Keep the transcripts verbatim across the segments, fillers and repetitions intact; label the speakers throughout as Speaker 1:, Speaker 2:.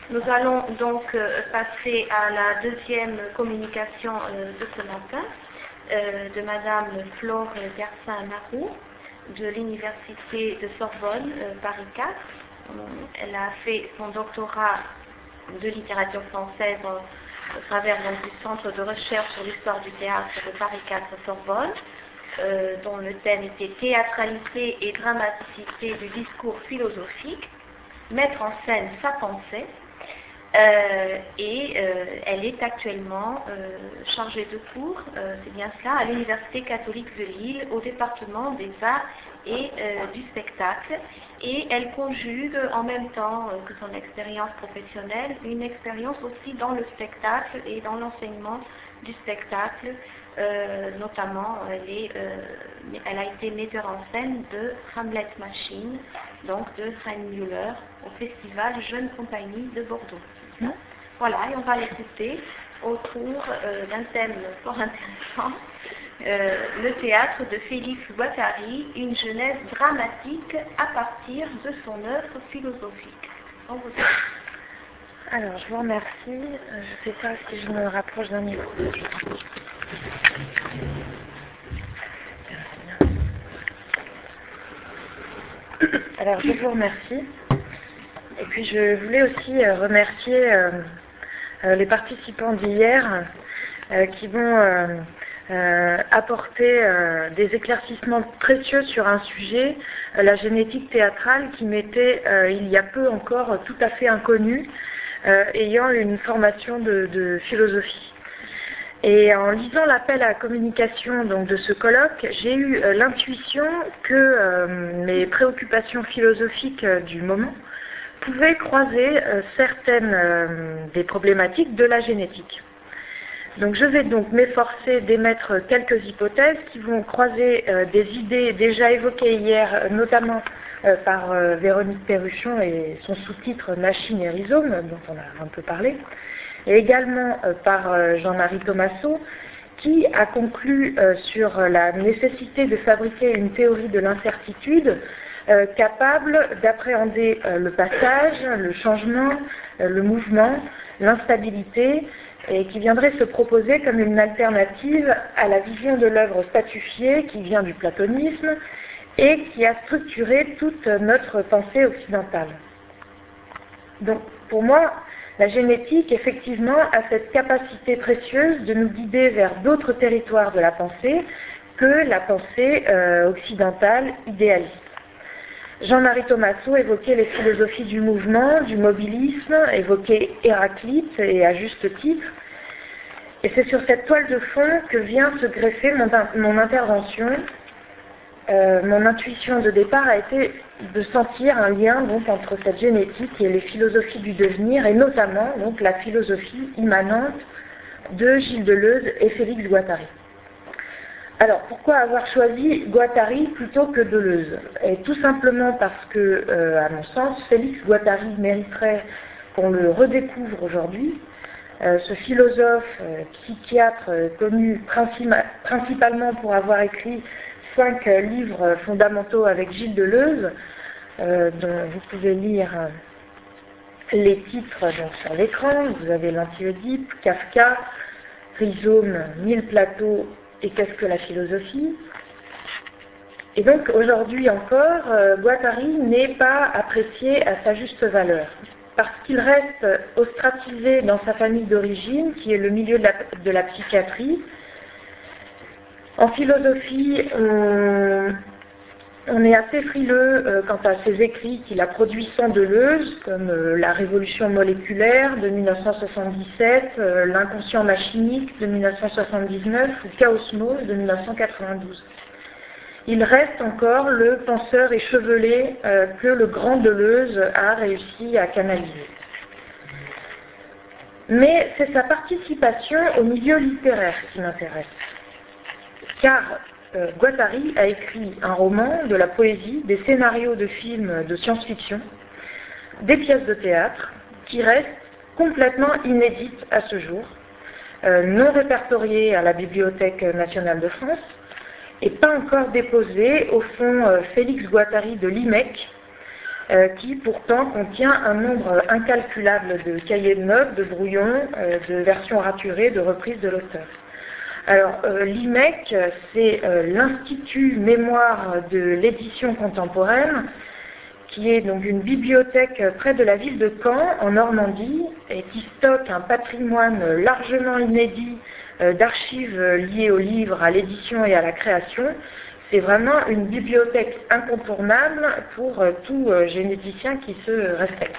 Speaker 1: Nous allons donc euh, passer à la deuxième communication euh, de ce matin euh, de Madame Flore Garcin-Narou de l'Université de Sorbonne, euh, Paris quatre. Elle a fait son doctorat de littérature française au travers donc, du Centre de recherche sur l'histoire du théâtre de Paris quatre Sorbonne, euh, dont le thème était théâtralité et dramaticité du discours philosophique, mettre en scène sa pensée. Euh, et euh, elle est actuellement euh, chargée de cours, euh, c'est bien cela, à l'Université catholique de Lille, au département des arts et euh, du spectacle. Et elle conjugue en même temps euh, que son expérience professionnelle, une expérience aussi dans le spectacle et dans l'enseignement du spectacle. Euh, notamment, elle, est, euh, elle a été metteur en scène de Hamlet Machine, donc de Hein Müller, au festival Jeune Compagnie de Bordeaux. Voilà, et on va l'écouter autour euh, d'un thème fort intéressant, euh, le théâtre de Félix Guattari, une jeunesse dramatique à partir de son œuvre philosophique. On vous
Speaker 2: Alors, je vous remercie. Je ne sais pas si je me rapproche d'un micro. Alors, je vous remercie. Et puis, je voulais aussi remercier euh, euh, les participants d'hier euh, qui vont euh, euh, apporter euh, des éclaircissements précieux sur un sujet, euh, la génétique théâtrale, qui m'était euh, il y a peu encore tout à fait inconnue, euh, ayant une formation de, de philosophie. Et en lisant l'appel à la communication donc, de ce colloque, j'ai eu euh, l'intuition que euh, mes préoccupations philosophiques euh, du moment pouvaient croiser euh, certaines euh, des problématiques de la génétique. Donc je vais donc m'efforcer d'émettre quelques hypothèses qui vont croiser euh, des idées déjà évoquées hier, notamment euh, par euh, Véronique Perruchon et son sous-titre Machine et rhizome, dont on a un peu parlé, et également euh, par euh, Jean-Marie Thomasso, qui a conclu euh, sur la nécessité de fabriquer une théorie de l'incertitude euh, capable d'appréhender euh, le passage, le changement, euh, le mouvement, l'instabilité, et qui viendrait se proposer comme une alternative à la vision de l'œuvre statufiée qui vient du platonisme et qui a structuré toute notre pensée occidentale. Donc, pour moi, la génétique, effectivement, a cette capacité précieuse de nous guider vers d'autres territoires de la pensée que la pensée euh, occidentale idéaliste. Jean-Marie Thomasso évoquait les philosophies du mouvement, du mobilisme, évoquait Héraclite, et à juste titre. Et c'est sur cette toile de fond que vient se greffer mon, mon intervention. Euh, mon intuition de départ a été de sentir un lien donc, entre cette génétique et les philosophies du devenir, et notamment donc, la philosophie immanente de Gilles Deleuze et Félix Guattari. Alors, pourquoi avoir choisi Guattari plutôt que Deleuze? Et tout simplement parce que, euh, à mon sens, Félix Guattari mériterait qu'on le redécouvre aujourd'hui. Euh, ce philosophe, euh, psychiatre, euh, connu princi- principalement pour avoir écrit cinq euh, livres fondamentaux avec Gilles Deleuze, euh, dont vous pouvez lire euh, les titres donc, sur l'écran. Vous avez l'Anti-Oedipe, Kafka, Rhizome, Mille plateaux et Qu'est-ce que la philosophie? Et donc aujourd'hui encore, euh, Guattari n'est pas apprécié à sa juste valeur, parce qu'il reste ostracisé dans sa famille d'origine, qui est le milieu de la, de la psychiatrie. En philosophie, on, on est assez frileux euh, quant à ses écrits qu'il a produits sans Deleuze, comme euh, La révolution moléculaire de mille neuf cent soixante-dix-sept, euh, L'inconscient machinique de mille neuf cent soixante-dix-neuf ou Chaosmose de mille neuf cent quatre-vingt-douze. Il reste encore le penseur échevelé euh, que le grand Deleuze a réussi à canaliser. Mais c'est sa participation au milieu littéraire qui m'intéresse. Car euh, Guattari a écrit un roman, de la poésie, des scénarios de films de science-fiction, des pièces de théâtre, qui restent complètement inédites à ce jour, euh, non répertoriées à la Bibliothèque nationale de France, et pas encore déposées au fonds euh, Félix Guattari de l'I M E C, euh, qui pourtant contient un nombre incalculable de cahiers de notes, de brouillons, euh, de versions raturées, de reprises de l'auteur. Alors, euh, l'I M E C, c'est euh, l'Institut Mémoire de l'édition contemporaine, qui est donc une bibliothèque près de la ville de Caen, en Normandie, et qui stocke un patrimoine largement inédit euh, d'archives liées aux livres, à l'édition et à la création. C'est vraiment une bibliothèque incontournable pour euh, tout euh, généticien qui se respecte.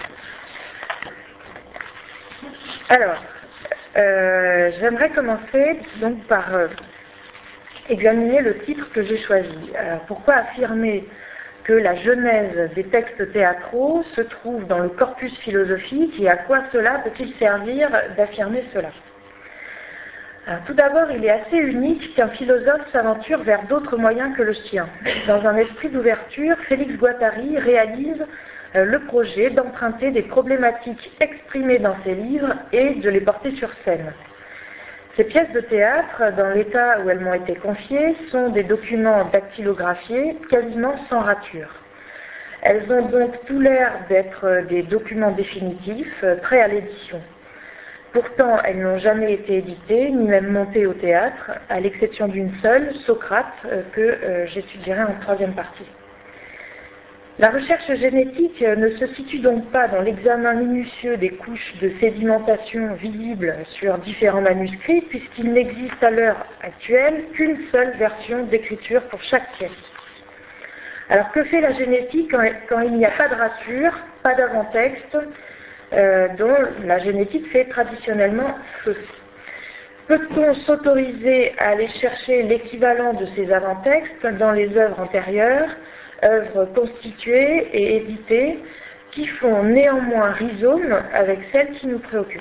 Speaker 2: Alors, euh, j'aimerais commencer donc par euh, examiner le titre que j'ai choisi. Alors, pourquoi affirmer que la genèse des textes théâtraux se trouve dans le corpus philosophique et à quoi cela peut-il servir d'affirmer cela? Alors, tout d'abord, il est assez unique qu'un philosophe s'aventure vers d'autres moyens que le sien. Dans un esprit d'ouverture, Félix Guattari réalise euh, le projet d'emprunter des problématiques exprimées dans ses livres et de les porter sur scène. Ces pièces de théâtre, dans l'état où elles m'ont été confiées, sont des documents dactylographiés, quasiment sans rature. Elles ont donc tout l'air d'être des documents définitifs, prêts à l'édition. Pourtant, elles n'ont jamais été éditées, ni même montées au théâtre, à l'exception d'une seule, Socrate, que euh, j'étudierai en troisième partie. La recherche génétique ne se situe donc pas dans l'examen minutieux des couches de sédimentation visibles sur différents manuscrits, puisqu'il n'existe à l'heure actuelle qu'une seule version d'écriture pour chaque pièce. Alors que fait la génétique quand, quand il n'y a pas de rature, pas d'avant-texte, euh, dont la génétique fait traditionnellement feu? Peut-on s'autoriser à aller chercher l'équivalent de ces avant-textes dans les œuvres antérieures, œuvres constituées et éditées, qui font néanmoins rhizome avec celles qui nous préoccupent?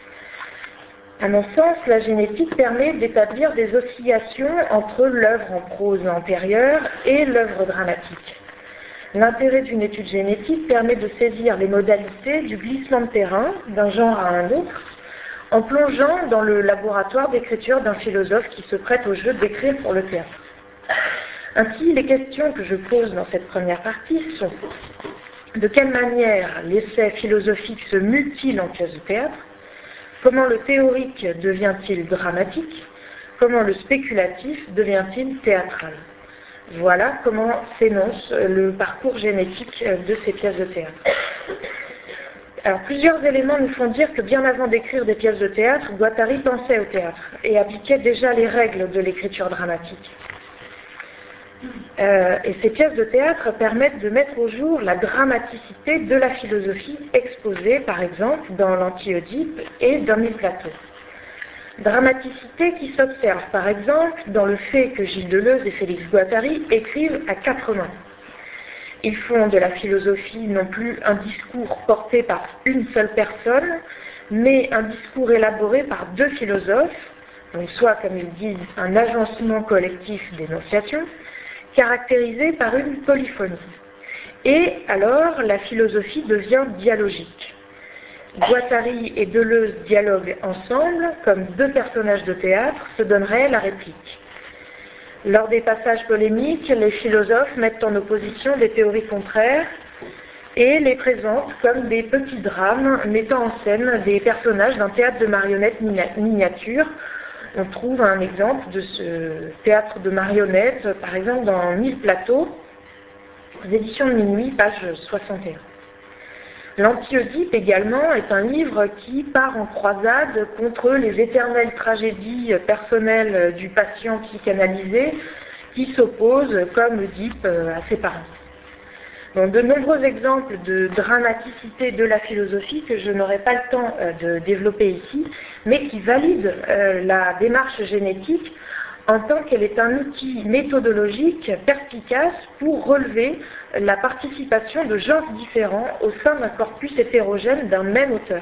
Speaker 2: À mon sens, la génétique permet d'établir des oscillations entre l'œuvre en prose antérieure et l'œuvre dramatique. L'intérêt d'une étude génétique permet de saisir les modalités du glissement de terrain d'un genre à un autre, en plongeant dans le laboratoire d'écriture d'un philosophe qui se prête au jeu d'écrire pour le théâtre. Ainsi, les questions que je pose dans cette première partie sont: de quelle manière l'essai philosophique se mue-t-il en pièce de théâtre? Comment le théorique devient-il dramatique? Comment le spéculatif devient-il théâtral? Voilà comment s'énonce le parcours génétique de ces pièces de théâtre. Alors, plusieurs éléments nous font dire que bien avant d'écrire des pièces de théâtre, Guattari pensait au théâtre et appliquait déjà les règles de l'écriture dramatique. Euh, et ces pièces de théâtre permettent de mettre au jour la dramaticité de la philosophie exposée, par exemple, dans l'Anti-Oedipe et dans Mille Plateaux. Dramaticité qui s'observe, par exemple, dans le fait que Gilles Deleuze et Félix Guattari écrivent à quatre mains. Ils font de la philosophie non plus un discours porté par une seule personne, mais un discours élaboré par deux philosophes, donc soit, comme ils disent, un agencement collectif d'énonciations, caractérisé par une polyphonie. Et alors, la philosophie devient dialogique. Guattari et Deleuze dialoguent ensemble, comme deux personnages de théâtre se donneraient la réplique. Lors des passages polémiques, les philosophes mettent en opposition des théories contraires et les présentent comme des petits drames mettant en scène des personnages d'un théâtre de marionnettes miniature. On trouve un exemple de ce théâtre de marionnettes, par exemple dans Mille Plateaux, aux éditions de Minuit, page soixante et un. L'Anti-Oedipe également est un livre qui part en croisade contre les éternelles tragédies personnelles du patient psychanalysé qui s'oppose, comme Oedipe, à ses parents. Donc, de nombreux exemples de dramaticité de la philosophie que je n'aurai pas le temps de développer ici, mais qui valident euh, la démarche génétique en tant qu'elle est un outil méthodologique perspicace pour relever la participation de genres différents au sein d'un corpus hétérogène d'un même auteur.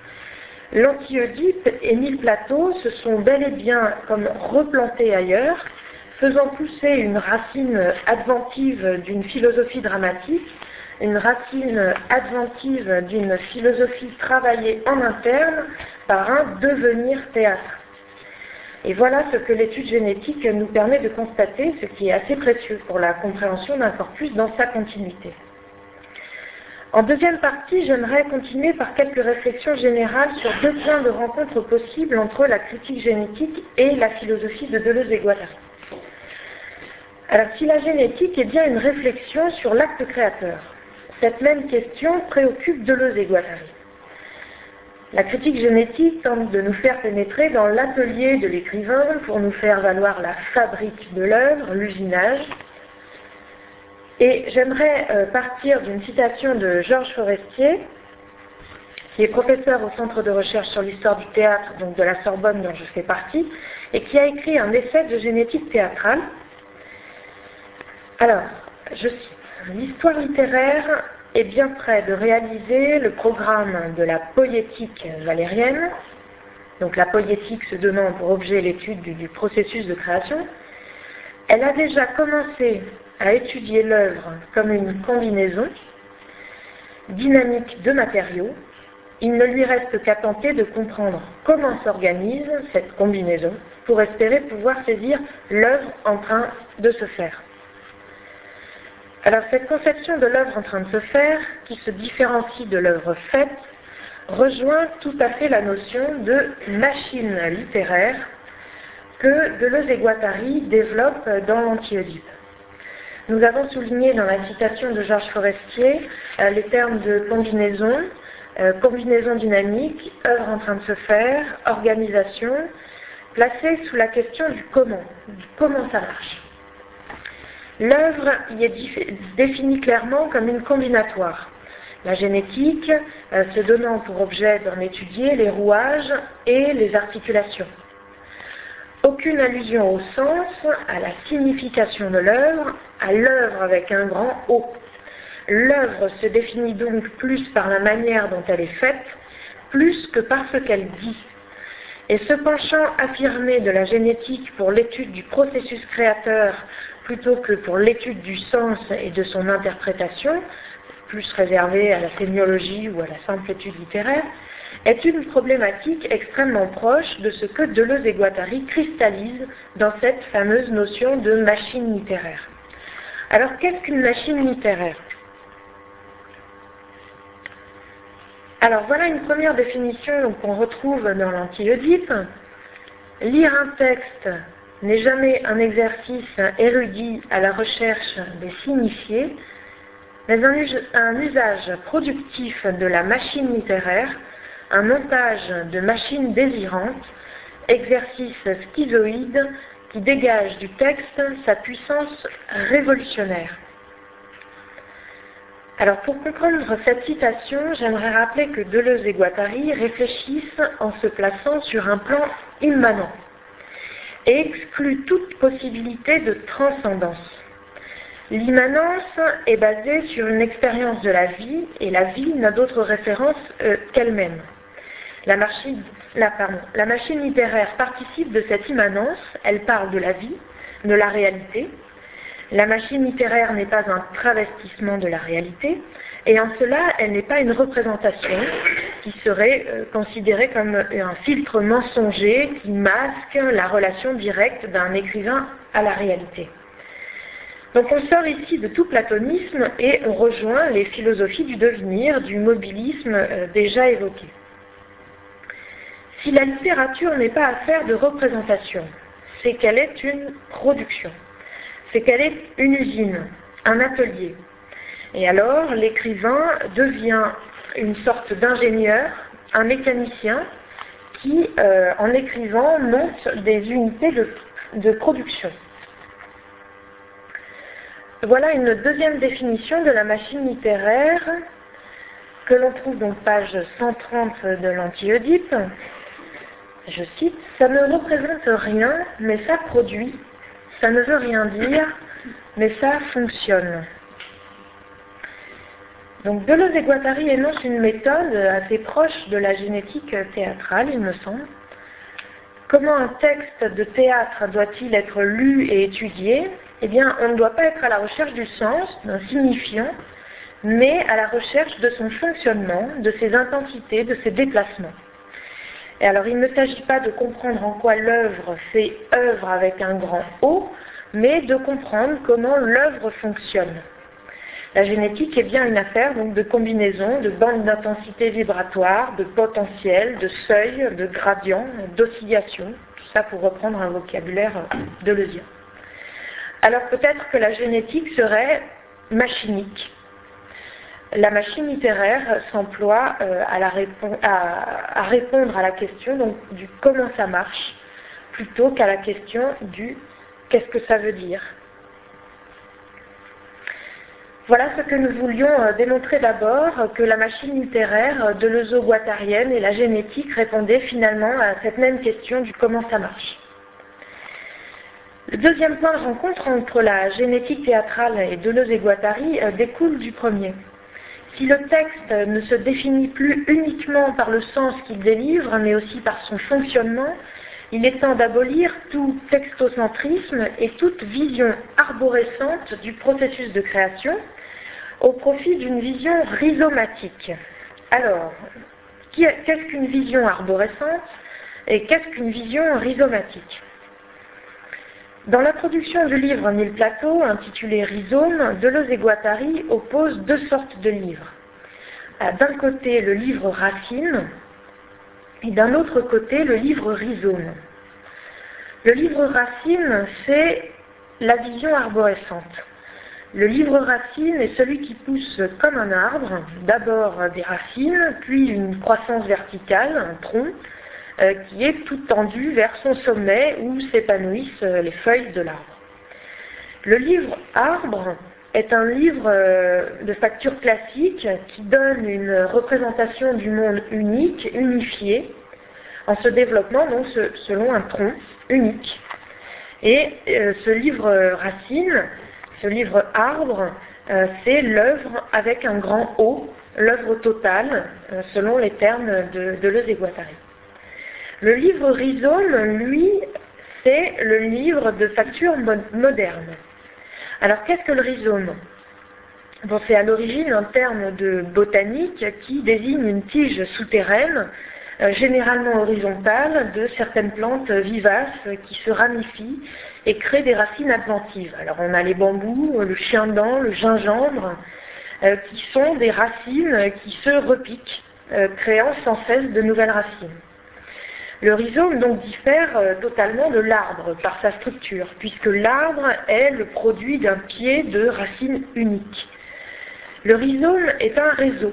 Speaker 2: L'Anti-Oedipe et Mille Plateaux se sont bel et bien comme replantés ailleurs, faisant pousser une racine adventive d'une philosophie dramatique, une racine adventive d'une philosophie travaillée en interne par un devenir théâtre. Et voilà ce que l'étude génétique nous permet de constater, ce qui est assez précieux pour la compréhension d'un corpus dans sa continuité. En deuxième partie, j'aimerais continuer par quelques réflexions générales sur deux points de rencontre possibles entre la critique génétique et la philosophie de Deleuze et Guattari. Alors, si la génétique est bien une réflexion sur l'acte créateur, cette même question préoccupe Deleuze et Guattari. La critique génétique tente de nous faire pénétrer dans l'atelier de l'écrivain pour nous faire valoir la fabrique de l'œuvre, l'usinage. Et j'aimerais euh, partir d'une citation de Georges Forestier, qui est professeur au Centre de recherche sur l'histoire du théâtre, donc de la Sorbonne dont je fais partie, et qui a écrit un essai de génétique théâtrale. Alors, je cite, « L'histoire littéraire est bien près de réaliser le programme de la poétique valérienne, donc la poétique se donnant pour objet l'étude du, du processus de création. Elle a déjà commencé à étudier l'œuvre comme une combinaison dynamique de matériaux. Il ne lui reste qu'à tenter de comprendre comment s'organise cette combinaison pour espérer pouvoir saisir l'œuvre en train de se faire. » Alors cette conception de l'œuvre en train de se faire, qui se différencie de l'œuvre faite, rejoint tout à fait la notion de machine littéraire que Deleuze et Guattari développent dans l'Anti-Oedipe. Nous avons souligné dans la citation de Georges Forestier euh, les termes de combinaison, euh, combinaison dynamique, œuvre en train de se faire, organisation, placés sous la question du comment, du comment ça marche. L'œuvre y est définie clairement comme une combinatoire. La génétique euh, se donnant pour objet d'en étudier les rouages et les articulations. Aucune allusion au sens, à la signification de l'œuvre, à l'œuvre avec un grand O. L'œuvre se définit donc plus par la manière dont elle est faite, plus que par ce qu'elle dit. Et ce penchant affirmé de la génétique pour l'étude du processus créateur plutôt que pour l'étude du sens et de son interprétation, plus réservé à la sémiologie ou à la simple étude littéraire, est une problématique extrêmement proche de ce que Deleuze et Guattari cristallisent dans cette fameuse notion de machine littéraire. Alors, qu'est-ce qu'une machine littéraire ? Alors, voilà une première définition qu'on retrouve dans l'Anti-Oedipe. Lire un texte n'est jamais un exercice érudit à la recherche des signifiés, mais un, un usage productif de la machine littéraire, un montage de machines désirantes, exercice schizoïde qui dégage du texte sa puissance révolutionnaire. Alors pour comprendre cette citation, j'aimerais rappeler que Deleuze et Guattari réfléchissent en se plaçant sur un plan immanent et excluent toute possibilité de transcendance. L'immanence est basée sur une expérience de la vie et la vie n'a d'autre référence euh, qu'elle-même. La machine, la, pardon, la machine littéraire participe de cette immanence, elle parle de la vie, de la réalité. La machine littéraire n'est pas un travestissement de la réalité, et en cela, elle n'est pas une représentation qui serait euh, considérée comme un filtre mensonger qui masque la relation directe d'un écrivain à la réalité. Donc on sort ici de tout platonisme et on rejoint les philosophies du devenir, du mobilisme euh, déjà évoqué. Si la littérature n'est pas affaire de représentation, c'est qu'elle est une production, c'est qu'elle est une usine, un atelier. Et alors l'écrivain devient une sorte d'ingénieur, un mécanicien qui, euh, en écrivant, monte des unités de, de production. Voilà une deuxième définition de la machine littéraire que l'on trouve donc page cent trente de l'Anti-Oedipe. Je cite, « Ça ne représente rien, mais ça produit. Ça ne veut rien dire, mais ça fonctionne. » Donc Deleuze et Guattari énoncent une méthode assez proche de la génétique théâtrale, il me semble. Comment un texte de théâtre doit-il être lu et étudié ? Eh bien, on ne doit pas être à la recherche du sens, d'un signifiant, mais à la recherche de son fonctionnement, de ses intensités, de ses déplacements. Et alors, il ne s'agit pas de comprendre en quoi l'œuvre fait œuvre avec un grand O, mais de comprendre comment l'œuvre fonctionne. La génétique est bien une affaire donc, de combinaison, de bandes d'intensité vibratoire, de potentiel, de seuil, de gradient, d'oscillation, tout ça pour reprendre un vocabulaire deleuzien. Alors peut-être que la génétique serait machinique. La machine littéraire s'emploie euh, à, la répon- à, à répondre à la question donc, du comment ça marche, plutôt qu'à la question du qu'est-ce que ça veut dire. Voilà ce que nous voulions euh, démontrer d'abord, que la machine littéraire deleuzo-guattarienne et la génétique répondaient finalement à cette même question du comment ça marche. Le deuxième point de rencontre entre la génétique théâtrale et Deleuze et Guattari euh, découle du premier. Si le texte ne se définit plus uniquement par le sens qu'il délivre, mais aussi par son fonctionnement, il est temps d'abolir tout textocentrisme et toute vision arborescente du processus de création au profit d'une vision rhizomatique. Alors, qu'est-ce qu'une vision arborescente et qu'est-ce qu'une vision rhizomatique ? Dans l'introduction du livre Mille plateaux, intitulé Rhizome, Deleuze et Guattari opposent deux sortes de livres. D'un côté, le livre Racine, et d'un autre côté, le livre Rhizome. Le livre Racine, c'est la vision arborescente. Le livre Racine est celui qui pousse comme un arbre, d'abord des racines, puis une croissance verticale, un tronc, Euh, qui est tout tendu vers son sommet où s'épanouissent euh, les feuilles de l'arbre. Le livre Arbre est un livre euh, de facture classique qui donne une représentation du monde unique, unifié, en se développant donc ce, selon un tronc unique. Et euh, ce livre Racine, ce livre Arbre, euh, c'est l'œuvre avec un grand O, l'œuvre totale, euh, selon les termes de Deleuze et Guattari. Le livre Rhizome, lui, c'est le livre de facture moderne. Alors, qu'est-ce que le rhizome ? Bon, c'est à l'origine un terme de botanique qui désigne une tige souterraine, euh, généralement horizontale, de certaines plantes vivaces qui se ramifient et créent des racines adventives. Alors, on a les bambous, le chien-dent, le gingembre, euh, qui sont des racines qui se repiquent, euh, créant sans cesse de nouvelles racines. Le rhizome donc diffère euh, totalement de l'arbre par sa structure, puisque l'arbre est le produit d'un pied de racines uniques. Le rhizome est un réseau.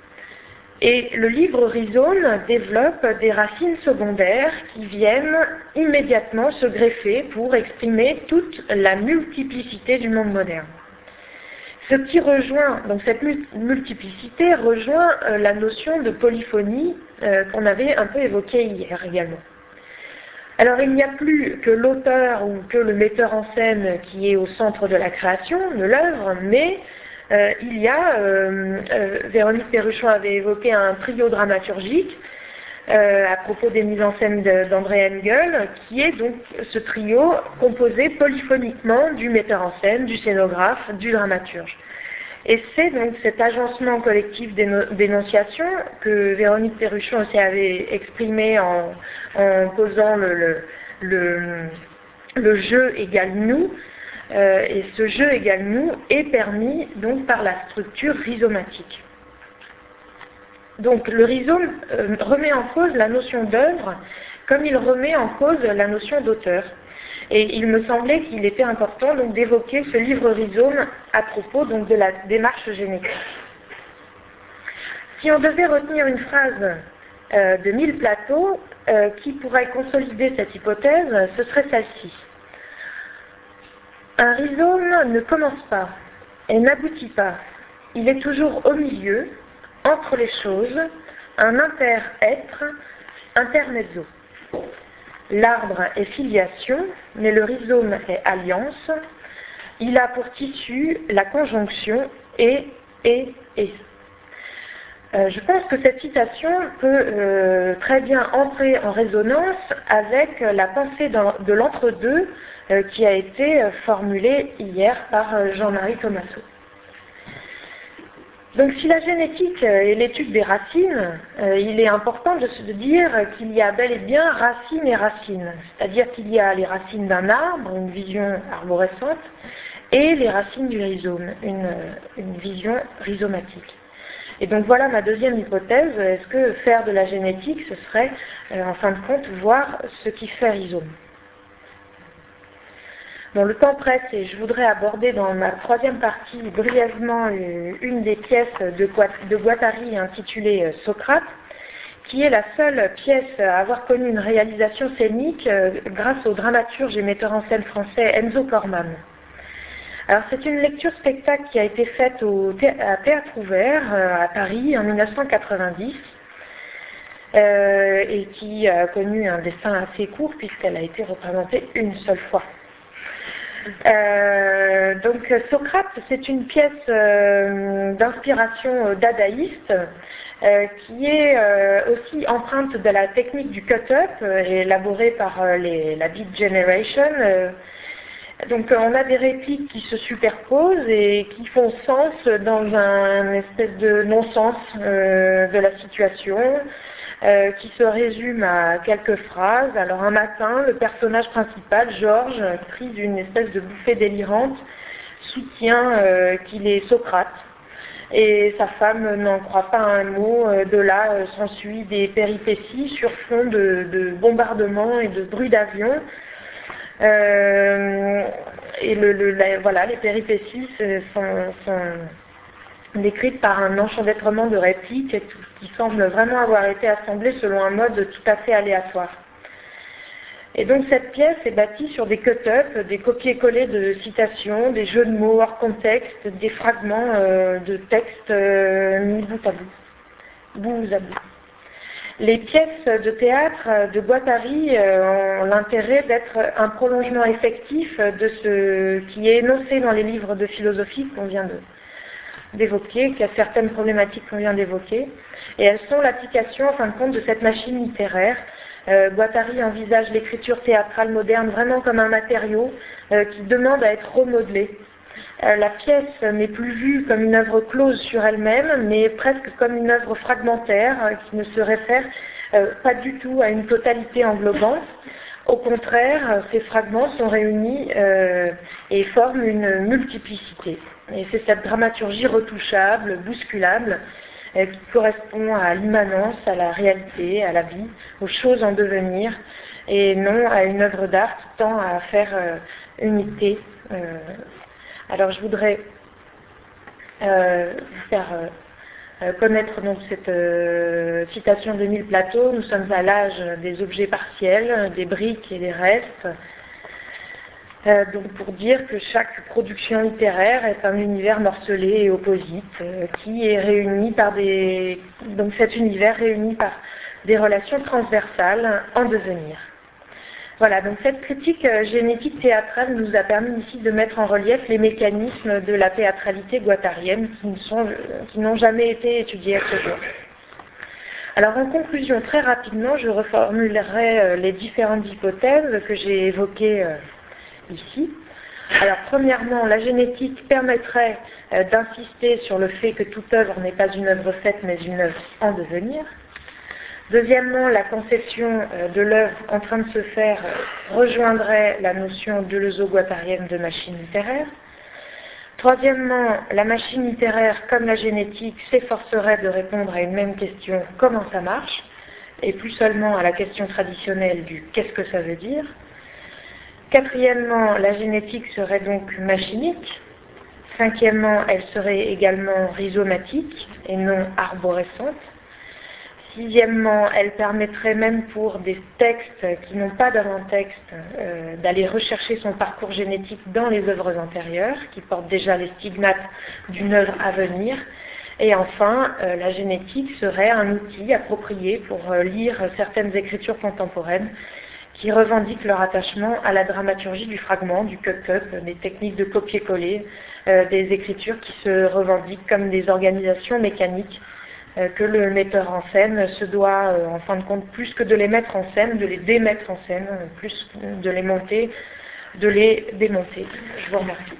Speaker 2: Et le livre Rhizome développe des racines secondaires qui viennent immédiatement se greffer pour exprimer toute la multiplicité du monde moderne. Ce qui rejoint, donc cette multiplicité rejoint euh, la notion de polyphonie euh, qu'on avait un peu évoquée hier également. Alors il n'y a plus que l'auteur ou que le metteur en scène qui est au centre de la création, de l'œuvre, mais euh, il y a, euh, euh, Véronique Perruchon avait évoqué un trio dramaturgique euh, à propos des mises en scène d'André Engel, qui est donc ce trio composé polyphoniquement du metteur en scène, du scénographe, du dramaturge. Et c'est donc cet agencement collectif d'énonciation que Véronique Perruchon aussi avait exprimé en, en posant le, le, le, le jeu égale nous, euh, et ce jeu égale nous est permis donc par la structure rhizomatique. Donc le rhizome euh, remet en cause la notion d'œuvre comme il remet en cause la notion d'auteur. Et il me semblait qu'il était important donc d'évoquer ce livre Rhizome à propos donc de la démarche génétique. Si on devait retenir une phrase euh, de Mille plateaux euh, qui pourrait consolider cette hypothèse, ce serait celle-ci. Un rhizome ne commence pas et n'aboutit pas. Il est toujours au milieu, entre les choses, un inter-être, intermezzo. L'arbre est filiation, mais le rhizome est alliance. Il a pour tissu la conjonction et, et, et. Euh, je pense que cette citation peut euh, très bien entrer en résonance avec la pensée de l'entre-deux euh, qui a été formulée hier par Jean-Marie Thomasso. Donc si la génétique est l'étude des racines, euh, il est important de se dire qu'il y a bel et bien racines et racines. C'est-à-dire qu'il y a les racines d'un arbre, une vision arborescente, et les racines du rhizome, une, une vision rhizomatique. Et donc voilà ma deuxième hypothèse, est-ce que faire de la génétique, ce serait, euh, en fin de compte, voir ce qui fait rhizome. Bon, le temps presse et je voudrais aborder dans ma troisième partie brièvement une des pièces de, de Guattari intitulée Socrate, qui est la seule pièce à avoir connu une réalisation scénique euh, grâce au dramaturge et metteur en scène français Enzo Corman. Alors c'est une lecture spectacle qui a été faite au thé à Théâtre Ouvert euh, à Paris en mille neuf cent quatre-vingt-dix euh, et qui a connu un destin assez court puisqu'elle a été représentée une seule fois. Euh, donc Socrate, c'est une pièce euh, d'inspiration dadaïste euh, qui est euh, aussi empreinte de la technique du cut-up euh, élaborée par euh, les, la Beat Generation. Euh, donc on a des répliques qui se superposent et qui font sens dans un espèce de non-sens euh, de la situation. Euh, qui se résume à quelques phrases. Alors un matin, le personnage principal, Georges, pris d'une espèce de bouffée délirante, soutient euh, qu'il est Socrate. Et sa femme n'en croit pas un mot. De là euh, s'ensuit des péripéties sur fond de, de bombardements et de bruits d'avion. Euh, et le, le, la, voilà, les péripéties sont, sont décrite par un enchevêtrement de répliques qui semble vraiment avoir été assemblé selon un mode tout à fait aléatoire. Et donc cette pièce est bâtie sur des cut-ups, des copier-coller de citations, des jeux de mots hors contexte, des fragments euh, de textes euh, mis bout à bout, bout à bout. Les pièces de théâtre de Guattari euh, ont l'intérêt d'être un prolongement effectif de ce qui est énoncé dans les livres de philosophie qu'on vient de d'évoquer, qu'il y a certaines problématiques qu'on vient d'évoquer, et elles sont l'application, en fin de compte, de cette machine littéraire. Euh, Guattari envisage l'écriture théâtrale moderne vraiment comme un matériau euh, qui demande à être remodelé. Euh, la pièce n'est plus vue comme une œuvre close sur elle-même, mais presque comme une œuvre fragmentaire euh, qui ne se réfère euh, pas du tout à une totalité englobante. Au contraire, ces fragments sont réunis euh, et forment une multiplicité. Et c'est cette dramaturgie retouchable, bousculable, euh, qui correspond à l'immanence, à la réalité, à la vie, aux choses en devenir, et non à une œuvre d'art qui tend à faire euh, unité. Euh, alors je voudrais euh, vous faire euh, connaître donc cette euh, citation d'Émile Plateau. Nous sommes à l'âge des objets partiels, des briques et des restes. Euh, donc pour dire que chaque production littéraire est un univers morcelé et opposite, euh, qui est réuni par des... donc cet univers réuni par des relations transversales en devenir. Voilà, donc cette critique euh, génétique théâtrale nous a permis ici de mettre en relief les mécanismes de la théâtralité guattarienne qui ne sont, euh, qui n'ont jamais été étudiés à ce jour. Alors en conclusion, très rapidement, je reformulerai euh, les différentes hypothèses que j'ai évoquées euh, ici. Alors premièrement, la génétique permettrait euh, d'insister sur le fait que toute œuvre n'est pas une œuvre faite mais une œuvre en devenir. Deuxièmement, la conception euh, de l'œuvre en train de se faire euh, rejoindrait la notion deleuzo-guattarienne de machine littéraire. Troisièmement, la machine littéraire comme la génétique s'efforcerait de répondre à une même question, comment ça marche, et plus seulement à la question traditionnelle du qu'est-ce que ça veut dire. Quatrièmement, la génétique serait donc machinique. Cinquièmement, elle serait également rhizomatique et non arborescente. Sixièmement, elle permettrait même pour des textes qui n'ont pas d'avant-texte euh, d'aller rechercher son parcours génétique dans les œuvres antérieures, qui portent déjà les stigmates d'une œuvre à venir. Et enfin, euh, la génétique serait un outil approprié pour euh, lire certaines écritures contemporaines qui revendiquent leur attachement à la dramaturgie du fragment, du cut-up, des techniques de copier-coller, euh, des écritures qui se revendiquent comme des organisations mécaniques euh, que le metteur en scène se doit, euh, en fin de compte, plus que de les mettre en scène, de les démettre en scène, plus de les monter, de les démonter. Je vous remercie.